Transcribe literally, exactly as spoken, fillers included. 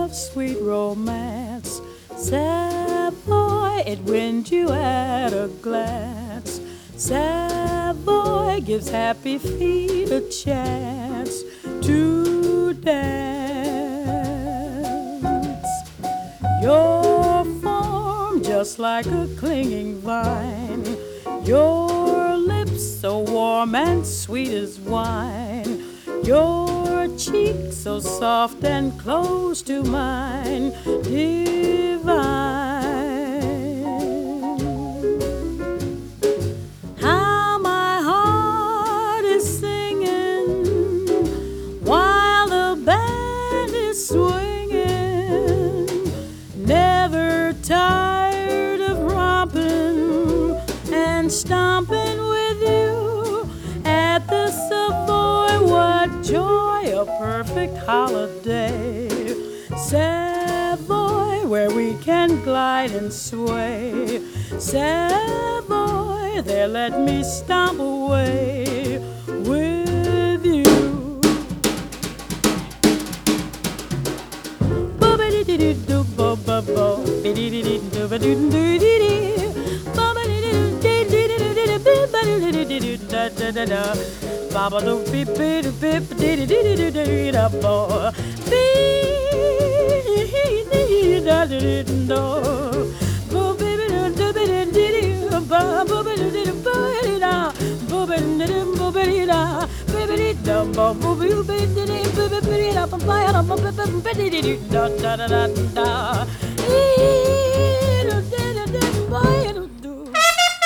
of sweet romance. Savoy, it wins you at a glance. Savoy gives happy feet a chance to dance. Your form just like a clinging vine, your lips so warm and sweet as wine, your cheek so soft and close to mine, divine. How my heart is singing while the band is swinging, never tired of romping and stomping with you at the Savoy. What joy, a perfect holiday. Savoy, where we can glide and sway. Savoy, there let me stomp away with you. Baba do beep beep beep dee dee dee dee dee da bo beep da dee do bo baby do baby dee ba bo baby dee ba da bo baby dee bo baby da baby da bo bo baby dee baby da ba ba da ba ba dee da da da da.